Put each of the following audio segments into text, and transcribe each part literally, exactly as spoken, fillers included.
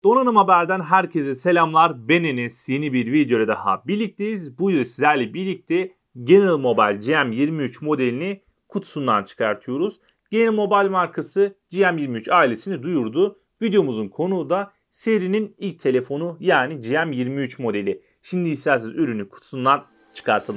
Donanım Haber'den herkese selamlar. Ben Enes. Yeni bir videoda daha birlikteyiz. Bu yıl sizlerle birlikte General Mobile G M yirmi üç modelini kutusundan çıkartıyoruz. General Mobile markası G M yirmi üç ailesini duyurdu. Videomuzun konuğu da serinin ilk telefonu yani G M yirmi üç modeli. Şimdi isterseniz ürünü kutusundan çıkartalım.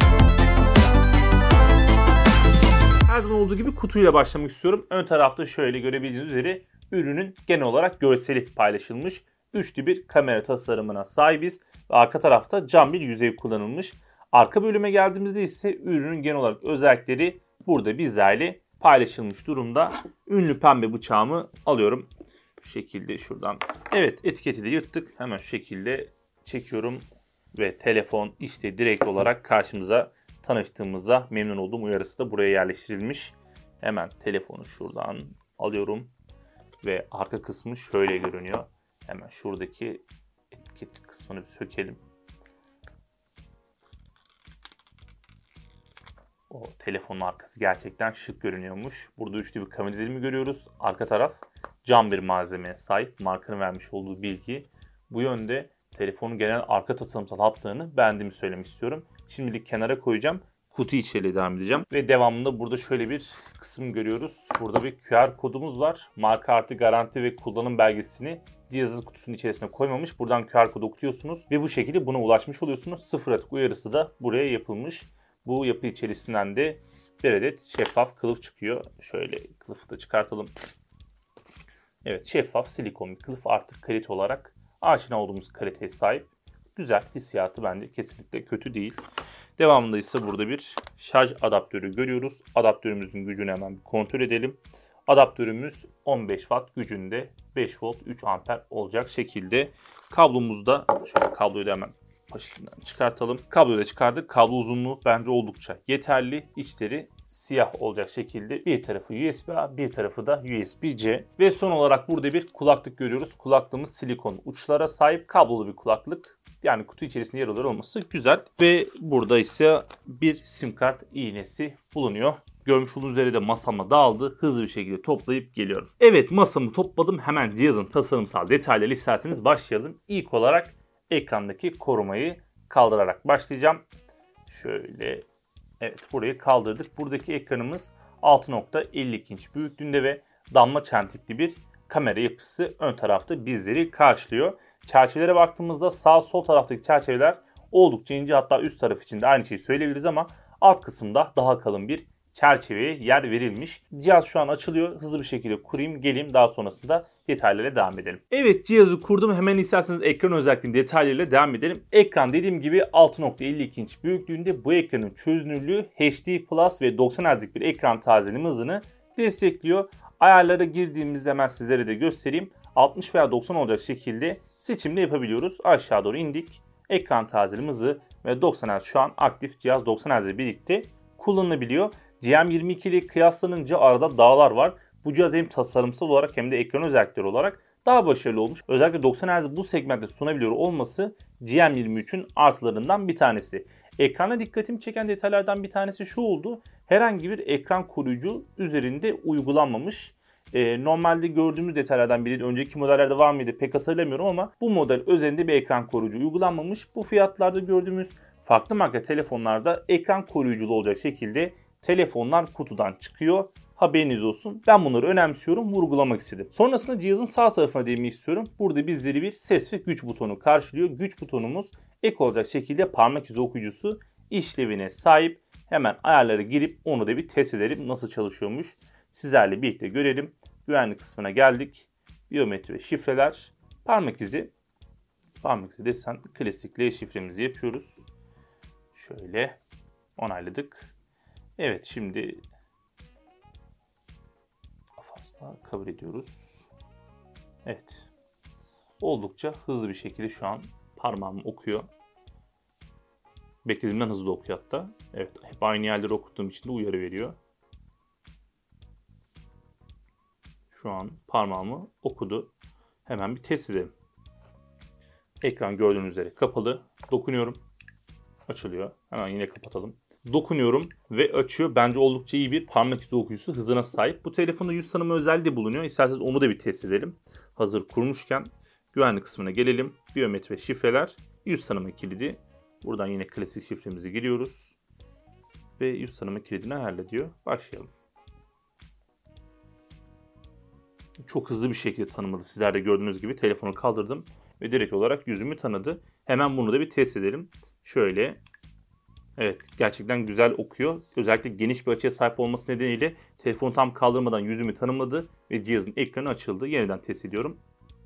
Her zaman olduğu gibi kutuyla başlamak istiyorum. Ön tarafta şöyle görebildiğiniz üzere ürünün genel olarak görseli paylaşılmış. Üçlü bir kamera tasarımına sahibiz. Ve arka tarafta cam bir yüzey kullanılmış. Arka bölüme geldiğimizde ise ürünün genel olarak özellikleri burada bizlerle paylaşılmış durumda. Ünlü pembe bıçağımı alıyorum. Şu şekilde şuradan. Evet, etiketi de yırttık. Hemen şu şekilde çekiyorum. Ve telefon işte direkt olarak karşımıza tanıştığımızda memnun olduğum uyarısı da buraya yerleştirilmiş. Hemen telefonu şuradan alıyorum. Ve arka kısmı şöyle görünüyor. Hemen şuradaki etiket kısmını bir sökelim. O telefonun arkası gerçekten şık görünüyormuş. Burada üçlü bir kamera izlenimi görüyoruz. Arka taraf cam bir malzemeye sahip. Markanın vermiş olduğu bilgi. Bu yönde telefonun genel arka tasarımsal hatlarını beğendiğimi söylemek istiyorum. Şimdilik kenara koyacağım. Kutu içeriğiyle devam edeceğim. Ve devamında burada şöyle bir kısım görüyoruz. Burada bir Q R kodumuz var. Marka artı garanti ve kullanım belgesini cihazın kutusunun içerisine koymamış. Buradan Q R kodu okutuyorsunuz ve bu şekilde buna ulaşmış oluyorsunuz. Sıfır atık uyarısı da buraya yapılmış. Bu yapı içerisinden de bir adet şeffaf kılıf çıkıyor. Şöyle kılıfı da çıkartalım. Evet, şeffaf silikon bir kılıf, artık kalite olarak aşina olduğumuz kaliteye sahip. Güzel, hissiyatı bence kesinlikle kötü değil. Devamında ise burada bir şarj adaptörü görüyoruz. Adaptörümüzün gücünü hemen bir kontrol edelim. Adaptörümüz on beş watt gücünde, beş volt üç amper olacak şekilde. Kablomuzda şöyle kabloyu da hemen başından çıkartalım. Kabloyu da çıkardık. Kablo uzunluğu bence oldukça yeterli. İçleri siyah olacak şekilde. Bir tarafı U S B A, bir tarafı da U S B C. Ve son olarak burada bir kulaklık görüyoruz. Kulaklığımız silikon uçlara sahip, kablolu bir kulaklık. Yani kutu içerisinde yer alır olması güzel. Ve burada ise bir sim kart iğnesi bulunuyor. Görmüş olduğunuz üzere de masama dağıldı. Hızlı bir şekilde toplayıp geliyorum. Evet, masamı topladım. Hemen cihazın tasarımsal detayları isterseniz başlayalım. İlk olarak ekrandaki korumayı kaldırarak başlayacağım. Şöyle, evet, burayı kaldırdık. Buradaki ekranımız altı nokta elli iki inç büyüklüğünde ve damla çentikli bir kamera yapısı ön tarafta bizleri karşılıyor. Çerçevelere baktığımızda sağ sol taraftaki çerçeveler oldukça ince, hatta üst taraf için de aynı şeyi söyleyebiliriz ama alt kısımda daha kalın bir çerçeveye yer verilmiş. Cihaz şu an açılıyor. Hızlı bir şekilde kurayım, geleyim, daha sonrasında detaylara devam edelim. Evet, cihazı kurdum. Hemen isterseniz ekran özelliklerinin detaylarıyla devam edelim. Ekran dediğim gibi altı nokta elli iki inç büyüklüğünde. Bu ekranın çözünürlüğü H D Plus ve doksan hertzlik bir ekran tazeleme hızını destekliyor. Ayarlara girdiğimizde hemen sizlere de göstereyim. altmış veya doksan olacak şekilde seçimde yapabiliyoruz. Aşağı doğru indik. Ekran tazeleme hızı ve doksan hertz şu an aktif. Cihaz doksan hertz ile birlikte kullanılabiliyor. G M yirmi iki ile kıyaslanınca arada dağlar var. Bu cihaz hem tasarımsal olarak hem de ekran özellikleri olarak daha başarılı olmuş. Özellikle doksan hertz bu segmentte sunabiliyor olması G M yirmi üçün artılarından bir tanesi. Ekrana dikkatimi çeken detaylardan bir tanesi şu oldu. Herhangi bir ekran koruyucu üzerinde uygulanmamış. Ee, normalde gördüğümüz detaylardan biri, önceki modellerde var mıydı pek hatırlamıyorum ama bu model üzerinde bir ekran koruyucu uygulanmamış. Bu fiyatlarda gördüğümüz farklı marka telefonlarda ekran koruyuculu olacak şekilde telefonlar kutudan çıkıyor. Haberiniz olsun. Ben bunları önemsiyorum, vurgulamak istedim. Sonrasında cihazın sağ tarafına değinmek istiyorum. Burada bizleri bir ses ve güç butonu karşılıyor. Güç butonumuz ek olacak şekilde parmak izi okuyucusu işlevine sahip. Hemen ayarlara girip onu da bir test edelim. Nasıl çalışıyormuş sizlerle birlikte görelim. Güvenlik kısmına geldik. Biyometri ve şifreler. Parmak izi. Parmak izi desen klasikle şifremizi yapıyoruz. Şöyle onayladık. Evet, şimdi fazla kabul ediyoruz. Evet. Oldukça hızlı bir şekilde şu an parmağım okuyor. Beklediğimden hızlı okuyor hatta. Evet, hep aynı yerleri okuttuğum için de uyarı veriyor. Şu an parmağımı okudu. Hemen bir test edelim. Ekran gördüğünüz üzere kapalı. Dokunuyorum. Açılıyor. Hemen yine kapatalım. Dokunuyorum ve açıyor. Bence oldukça iyi bir parmak izi okuyucusu hızına sahip. Bu telefonda yüz tanıma özelliği bulunuyor. İsterseniz onu da bir test edelim. Hazır kurmuşken Güvenlik kısmına gelelim. Biyometri ve şifreler. Yüz tanıma kilidi. Buradan yine klasik şifremizi giriyoruz. Ve yüz tanıma kilidini hallediyor. Başlayalım. Çok hızlı bir şekilde tanımadı. Sizler de gördüğünüz gibi telefonu kaldırdım ve direkt olarak yüzümü tanıdı. Hemen bunu da bir test edelim. Şöyle. Evet, gerçekten güzel okuyor. Özellikle geniş bir açıya sahip olması nedeniyle telefonu tam kaldırmadan yüzümü tanımladı ve cihazın ekranı açıldı. Yeniden test ediyorum.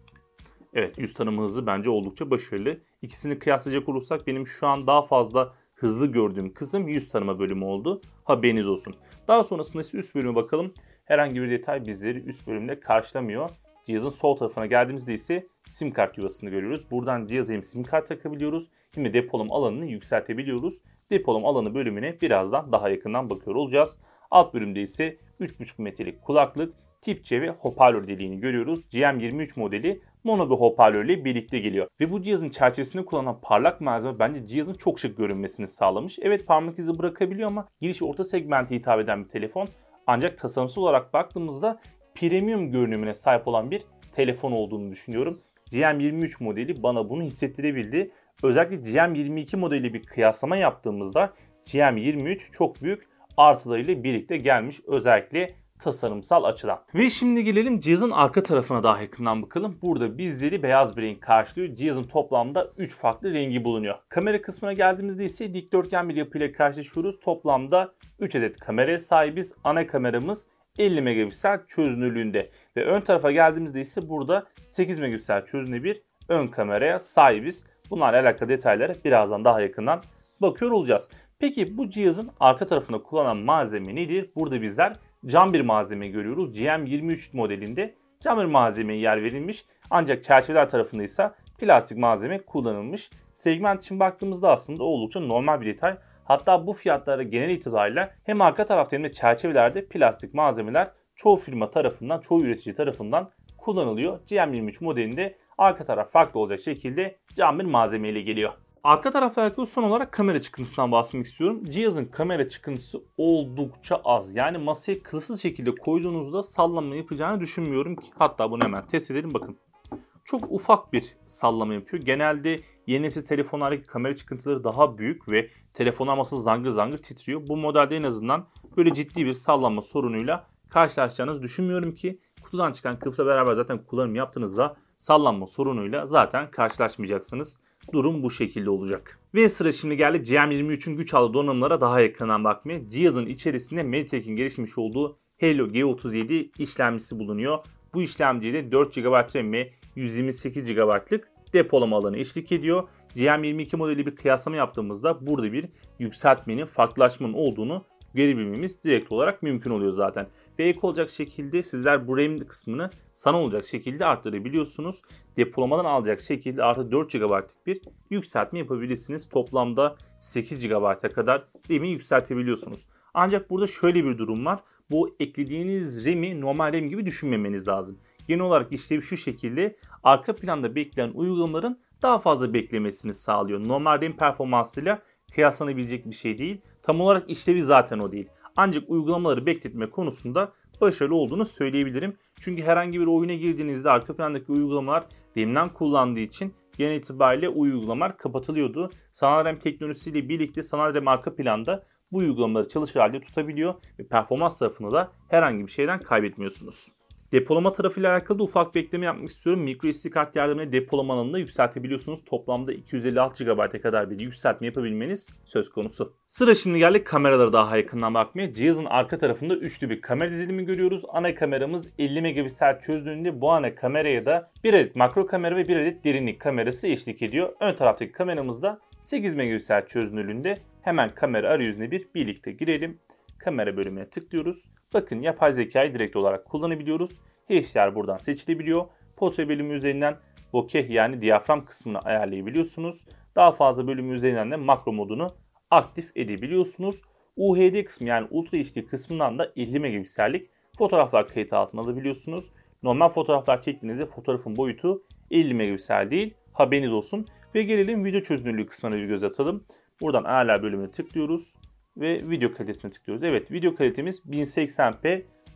Evet, yüz tanıma hızı bence oldukça başarılı. İkisini kıyaslayacak olursak benim şu an daha fazla hızlı gördüğüm kısım yüz tanıma bölümü oldu. Haberiniz olsun. Daha sonrasında ise üst bölüme bakalım. Herhangi bir detay bizleri üst bölümde karşılamıyor. Cihazın sol tarafına geldiğimizde ise sim kart yuvasını görüyoruz. Buradan cihaza hem sim kart takabiliyoruz hem de depolama alanını yükseltebiliyoruz. Depolama alanı bölümüne birazdan daha yakından bakıyor olacağız. Alt bölümde ise üç buçuk metrelik kulaklık, tip C ve hoparlör deliğini görüyoruz. G M yirmi üç modeli mono bir hoparlörle birlikte geliyor. Ve bu cihazın çerçevesinde kullanılan parlak malzeme bence cihazın çok şık görünmesini sağlamış. Evet, parmak izi bırakabiliyor ama giriş orta segmente hitap eden bir telefon. Ancak tasarımsal olarak baktığımızda premium görünümüne sahip olan bir telefon olduğunu düşünüyorum. G M yirmi üç modeli bana bunu hissettirebildi. Özellikle G M yirmi iki modeli bir kıyaslama yaptığımızda G M yirmi üç çok büyük artılarıyla birlikte gelmiş, özellikle tasarımsal açıdan. Ve şimdi gelelim cihazın arka tarafına daha yakından bakalım. Burada bizleri beyaz bir renk karşılıyor. Cihazın toplamda üç farklı rengi bulunuyor. Kamera kısmına geldiğimizde ise dikdörtgen bir yapıyla karşılaşıyoruz. Toplamda üç adet kameraya sahibiz. Ana kameramız elli megapiksel çözünürlüğünde. Ve ön tarafa geldiğimizde ise burada sekiz megapiksel çözünürlüğü bir ön kameraya sahibiz. Bunlarla alakalı detaylara birazdan daha yakından bakıyor olacağız. Peki bu cihazın arka tarafında kullanılan malzeme nedir? Burada bizler cam bir malzeme görüyoruz. G M yirmi üç modelinde cam bir malzemeye yer verilmiş. Ancak çerçeveler tarafında ise plastik malzeme kullanılmış. Segment için baktığımızda aslında oldukça normal bir detay. Hatta bu fiyatlarda genel itibariyle hem arka tarafta hem de çerçevelerde plastik malzemeler çoğu firma tarafından, çoğu üretici tarafından kullanılıyor. G M yirmi üç modelinde arka taraf farklı olacak şekilde cam bir malzeme ile geliyor. Arka tarafla alakalı son olarak kamera çıkıntısından bahsetmek istiyorum. Cihazın kamera çıkıntısı oldukça az. Yani masaya kılıfsız şekilde koyduğunuzda sallama yapacağını düşünmüyorum ki. Hatta bunu hemen test edelim, bakın. Çok ufak bir sallama yapıyor. Genelde yeni nesil telefonlardaki kamera çıkıntıları daha büyük ve telefonlar masası zangır zangır titriyor. Bu modelde en azından böyle ciddi bir sallanma sorunuyla karşılaşacağınızı düşünmüyorum ki. Kutudan çıkan kılıfla beraber zaten kullanım yaptığınızda sallanma sorunuyla zaten karşılaşmayacaksınız. Durum bu şekilde olacak. Ve sıra şimdi geldi G M yirmi üçün güç aldığı donanımlara daha yakından bakmaya. Cihazın içerisinde Mediatek'in geliştirmiş olduğu Helio G otuz yedi işlemcisi bulunuyor. Bu işlemciyle dört gigabayt RAM ve yüz yirmi sekiz gigabaytlık depolama alanı eşlik ediyor. G M yirmi iki modeli bir kıyaslama yaptığımızda burada bir yükseltmenin, farklılaşmanın olduğunu görebilmemiz direkt olarak mümkün oluyor zaten. Ve ek olacak şekilde sizler bu RAM kısmını sana olacak şekilde arttırabiliyorsunuz. Depolamadan alacak şekilde artı dört gigabaytlık bir yükseltme yapabilirsiniz. Toplamda sekiz gigabayta kadar RAM'i yükseltebiliyorsunuz. Ancak burada şöyle bir durum var. Bu eklediğiniz RAM'i normal RAM gibi düşünmemeniz lazım. Genel olarak işlevi şu şekilde: arka planda bekleyen uygulamaların daha fazla beklemesini sağlıyor. Normal RAM performansıyla kıyaslanabilecek bir şey değil. Tam olarak işlevi zaten o değil. Ancak uygulamaları bekletme konusunda başarılı olduğunu söyleyebilirim. Çünkü herhangi bir oyuna girdiğinizde arka plandaki uygulamalar RAM'den kullandığı için genel itibariyle o uygulamalar kapatılıyordu. Sanal RAM teknolojisiyle birlikte sanal RAM arka planda bu uygulamaları çalışır halde tutabiliyor ve performans tarafını da herhangi bir şeyden kaybetmiyorsunuz. Depolama tarafıyla alakalı da ufak bir ekleme yapmak istiyorum. microSD kart yardımıyla depolama alanını da yükseltebiliyorsunuz. Toplamda iki yüz elli altı gigabayta kadar bir yükseltme yapabilmeniz söz konusu. Sıra şimdi geldi kameralara daha yakından bakmaya. Cihazın arka tarafında üçlü bir kamera dizilimi görüyoruz. Ana kameramız elli megapiksel çözünürlüğünde. Bu ana kameraya da bir adet makro kamera ve bir adet derinlik kamerası eşlik ediyor. Ön taraftaki kameramız da sekiz megapiksel çözünürlüğünde. Hemen kamera arayüzüne bir birlikte girelim. Kamera bölümüne tıklıyoruz. Bakın, yapay zekayı direkt olarak kullanabiliyoruz. H D R buradan seçilebiliyor. Portre bölümü üzerinden bokeh yani diyafram kısmını ayarlayabiliyorsunuz. Daha fazla bölümü üzerinden de makro modunu aktif edebiliyorsunuz. U H D kısmı yani Ultra H D kısmından da elli megapiksellik fotoğraflar kayıt altına alabiliyorsunuz. Normal fotoğraflar çektiğinizde fotoğrafın boyutu elli megapiksel değil. Haberiniz olsun. Ve gelelim video çözünürlüğü kısmına bir göz atalım. Buradan ayarlar bölümüne tıklıyoruz ve video kalitesine tıklıyoruz. Evet, video kalitemiz bin seksen p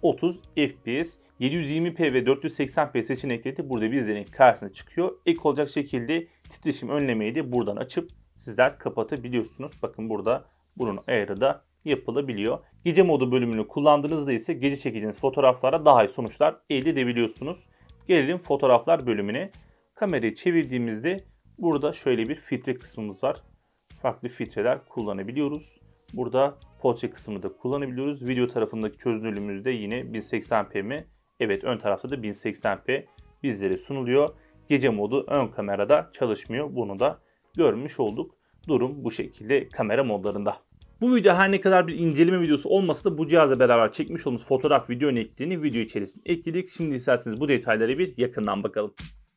otuz F P S, yedi yüz yirmi p ve dört yüz seksen p seçenekleri de burada bizlerin karşısına çıkıyor. Ek olacak şekilde titreşim önlemeyi de buradan açıp sizler kapatabiliyorsunuz. Bakın burada bunun ayarı da yapılabiliyor. Gece modu bölümünü kullandığınızda ise gece çekeceğiniz fotoğraflara daha iyi sonuçlar elde edebiliyorsunuz. Gelelim fotoğraflar bölümüne. Kamerayı çevirdiğimizde burada şöyle bir filtre kısmımız var. Farklı filtreler kullanabiliyoruz. Burada portre kısmını da kullanabiliyoruz. Video tarafındaki çözünürlüğümüz de yine bin seksen p mi? Evet, ön tarafta da bin seksen p bizlere sunuluyor. Gece modu ön kamerada çalışmıyor. Bunu da görmüş olduk. Durum bu şekilde kamera modlarında. Bu video her ne kadar bir inceleme videosu olmasa da bu cihazla beraber çekmiş olduğumuz fotoğraf video örneklerini video içerisine ekledik. Şimdi isterseniz bu detaylara bir yakından bakalım.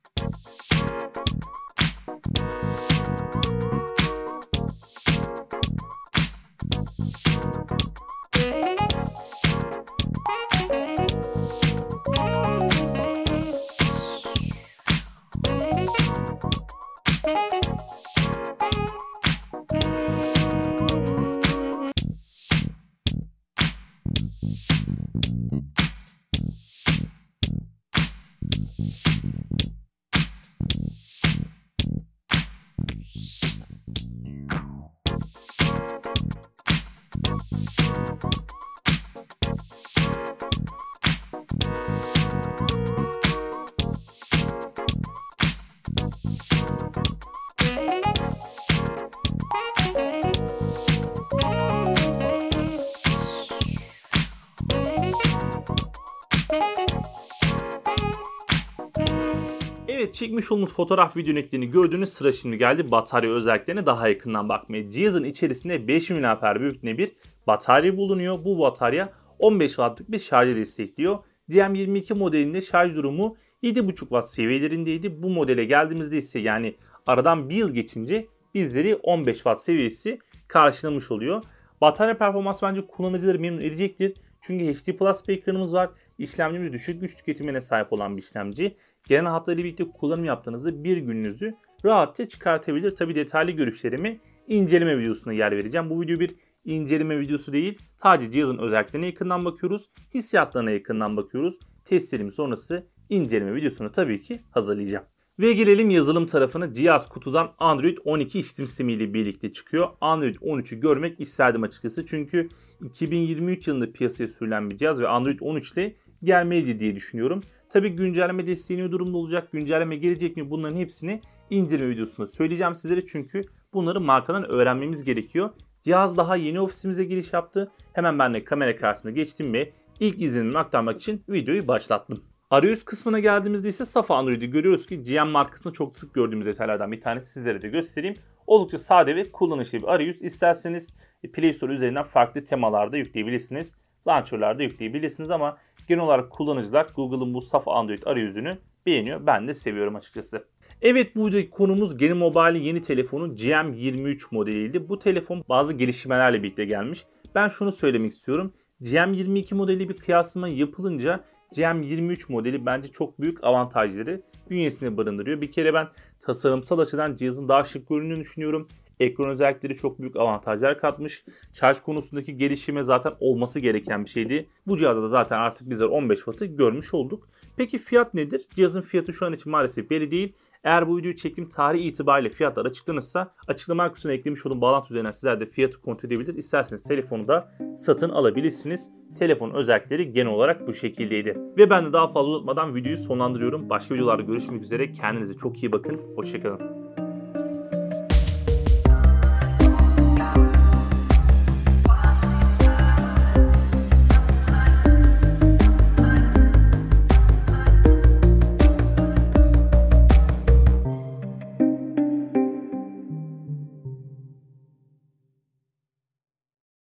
Evet, çekmiş olduğumuz fotoğraf video örneklerini gördüğünüz sıra şimdi geldi batarya özelliklerine daha yakından bakmaya. Cihazın içerisinde beş bin miliamper büyüklüğünde bir batarya bulunuyor. Bu batarya on beş wattlık bir şarjı destekliyor. G M yirmi iki modelinde şarj durumu yedi buçuk watt seviyelerindeydi. Bu modele geldiğimizde ise yani aradan bir yıl geçince bizleri on beş watt seviyesi karşılamış oluyor. Batarya performansı bence kullanıcıları memnun edecektir. Çünkü H D Plus bir ekranımız var. İşlemcimiz düşük güç tüketimine sahip olan bir işlemci. Genel hatlarıyla birlikte kullanım yaptığınızda bir gününüzü rahatça çıkartabilir. Tabi detaylı görüşlerimi inceleme videosuna yer vereceğim. Bu video bir inceleme videosu değil. Sadece cihazın özelliklerine yakından bakıyoruz. Hissiyatlarına yakından bakıyoruz. Testlerim sonrası inceleme videosunu tabii ki hazırlayacağım. Ve gelelim yazılım tarafına. Cihaz kutudan Android on iki işletim sistemiyle birlikte çıkıyor. Android on üçü görmek isterdim açıkçası. Çünkü iki bin yirmi üç yılında piyasaya sürülen bir cihaz ve Android on üç ile gelmeli diye düşünüyorum. Tabii güncelleme desteği durumda olacak. Güncelleme gelecek mi? Bunların hepsini inceleme videosunda söyleyeceğim sizlere. Çünkü bunları markadan öğrenmemiz gerekiyor. Cihaz daha yeni ofisimize giriş yaptı. Hemen ben de kamera karşısına geçtim ve ilk izlenimimi aktarmak için videoyu başlattım. Arayüz kısmına geldiğimizde ise saf Android'i görüyoruz ki G M markasında çok sık gördüğümüz detaylardan bir tanesi, sizlere de göstereyim. Oldukça sade ve kullanışlı bir arayüz. İsterseniz Play Store üzerinden farklı temalarda yükleyebilirsiniz. Launcher'larda yükleyebilirsiniz ama genel olarak kullanıcılar Google'ın bu saf Android arayüzünü beğeniyor. Ben de seviyorum açıkçası. Evet, bu videodaki konumuz Geni Mobile'in yeni telefonu G M yirmi üç modeliydi. Bu telefon bazı gelişmelerle birlikte gelmiş. Ben şunu söylemek istiyorum. G M yirmi iki modeli bir kıyaslama yapılınca G M yirmi üç modeli bence çok büyük avantajları bünyesine barındırıyor. Bir kere ben tasarımsal açıdan cihazın daha şık göründüğünü düşünüyorum. Ekran özellikleri çok büyük avantajlar katmış. Şarj konusundaki gelişime zaten olması gereken bir şeydi. Bu cihazda da zaten artık bizler on beş wattı görmüş olduk. Peki fiyat nedir? Cihazın fiyatı şu an için maalesef belli değil. Eğer bu videoyu çektiğim tarih itibariyle fiyatlar açıklanırsa açıklama kısmına eklemiş olduğum bağlantı üzerinden sizler de fiyatı kontrol edebilir. İsterseniz telefonu da satın alabilirsiniz. Telefonun özellikleri genel olarak bu şekildeydi. Ve ben de daha fazla uzatmadan videoyu sonlandırıyorum. Başka videolarda görüşmek üzere. Kendinize çok iyi bakın. Hoşçakalın.